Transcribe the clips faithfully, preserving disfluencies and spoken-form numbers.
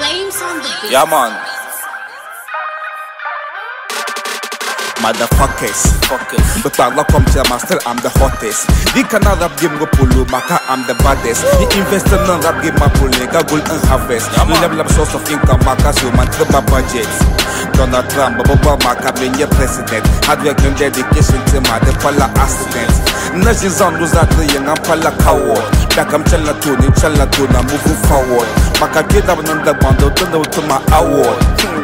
Flames on the beat. Yeah, man. Motherfuckers, fuckers. But I come to my still I'm the hottest. The canal rap game go pulu, maka I'm the baddest. The investor non rap game my pulu, gold and harvest. We level up source of income, maka so man triple budgets. Donald Trump, Boba maka being your president. Hard work and dedication to my the pala accidents. Nations on those that the young and pala coward. Back I'm chella tune, chella tune, I'm moving forward. Maka get up on the bundle, turn out to my award.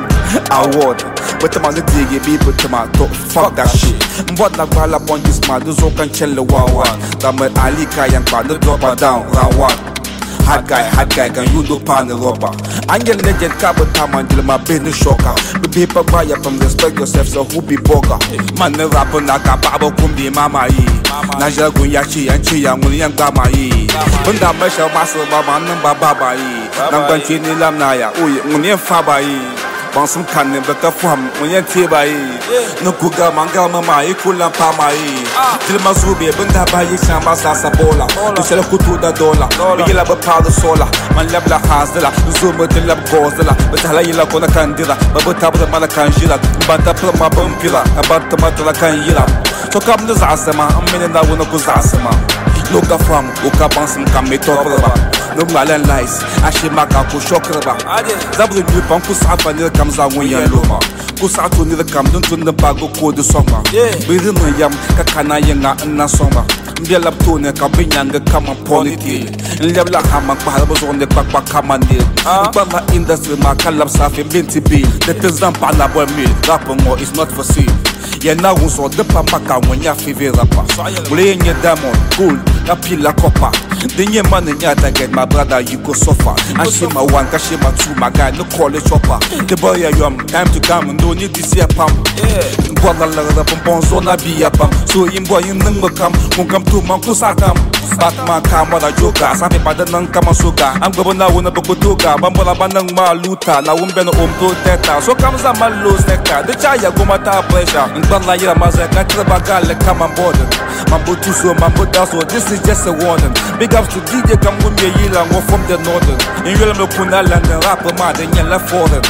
Award. But I'm on the diggy people to my top. Fuck that shit. What like while up on this man, those can chill the one one. That my Ali Kayan pan the drop her down round one. Hard guy, hard guy, can you do pan the rubber? Angel legend carbon time until my business shocker. The people buy up and respect yourself, so who be boga? Man, the rapper naka babo kumbi mama yi. Naja Guyachi and Chia Mulian Gama yi. When that measure muscle baba number baba yi. Namban Chini Lamnaya, Uy, Munian Faba yi. Some can never perform when you're Tibai. No Kuga Manga Mama, Kulan Pamai. Tilmazubi, Bunda Bayi Shamba Sabola. You shall go to the dollar. We love a powder solar. Man Labla Hazela, Zuma de Lab Gozela, but Halayla Kona Candida, Babata Malakanjila, Bantapama Bumpila, about the Matala Kanyila. So come the Zasama, a minute that will not go Zasama. Look up from Ukabansam Kamito. No malan lies, Ashimaka Kushokaba. W Pankus Apanil comes out when you're Luma. Kusato neither come down to the Bago code the summer. Within the Yam, Kakana Yanga and Nasoma. Biala Tone, Kabinanga, come upon it. Lebla Hamak was on the Papa Kamandil. Bala industry, Makalab Safi, Binti Bill. The Tezampana boy mill, Rapamo is not for sale. Yeah, now we saw the Pamaka when you're Fivi rapper. Playing your diamond, cool, a pilla copper. The year man in yard get my brother, you go suffer. And she my one, Kashima two, my guy, no call it chopper. The boy, yum, time to come and don't need this year pump. Guadala Ponzona be a pump. So in boy, you never come, won't come to Mankusakam. Batman Kamada Joka, something by the non Kamasuga. I'm going now on a Bokutuga, Bambala Banang Maluta, now Umbeno Umto Teta. So comes a Malo Sector, the Chaya Gomata pressure. In Banaya Mazaka, Trabagal, come on board. Mambutuso, Mambudaso, this is just a warning. Big ups to D J Kamunya Yila, more from the northern. In Yellow Punal and the rapper mad and yellow for them.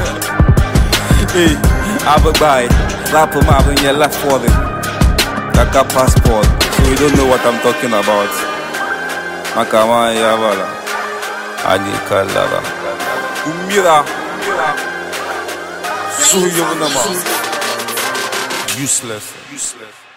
Hey, Ababai, rapper mad and yellow for them. Kaka passport, so we don't know what I'm talking about. Makama Yavala, Adi Kalara, Umira, Suyunama, useless, useless.